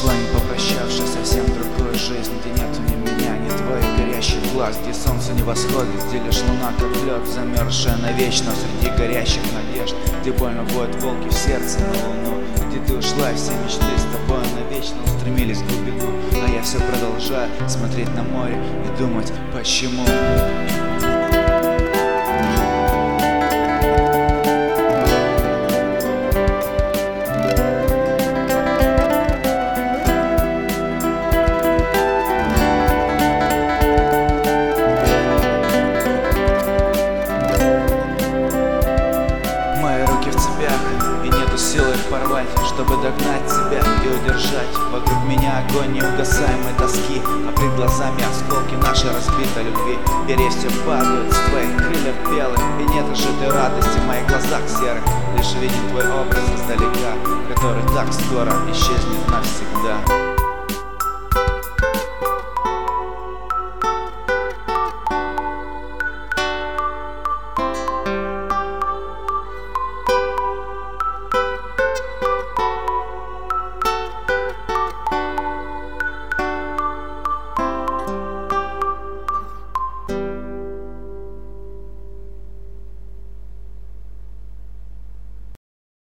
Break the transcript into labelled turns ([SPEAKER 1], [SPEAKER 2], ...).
[SPEAKER 1] ушла, не попрощавшись, совсем другую жизнь, где нету ни меня, ни твоих горящих глаз, где солнце не восходит, где лишь луна как лед, замерзшая навечно среди горящих надежд, где больно воют волки в сердце на луну, где ты ушла, и все мечты с тобой навечно устремились в глубину, а я все продолжаю смотреть на море и думать, почему. И нету силы их порвать, чтобы догнать тебя и удержать. Вокруг меня огонь неугасаемой тоски, а пред глазами осколки нашей разбитой любви. Перья все падают с твоих крыльев белых, и нет уже той радости в моих глазах серых. Лишь виден твой образ издалека, который так скоро исчезнет навсегда.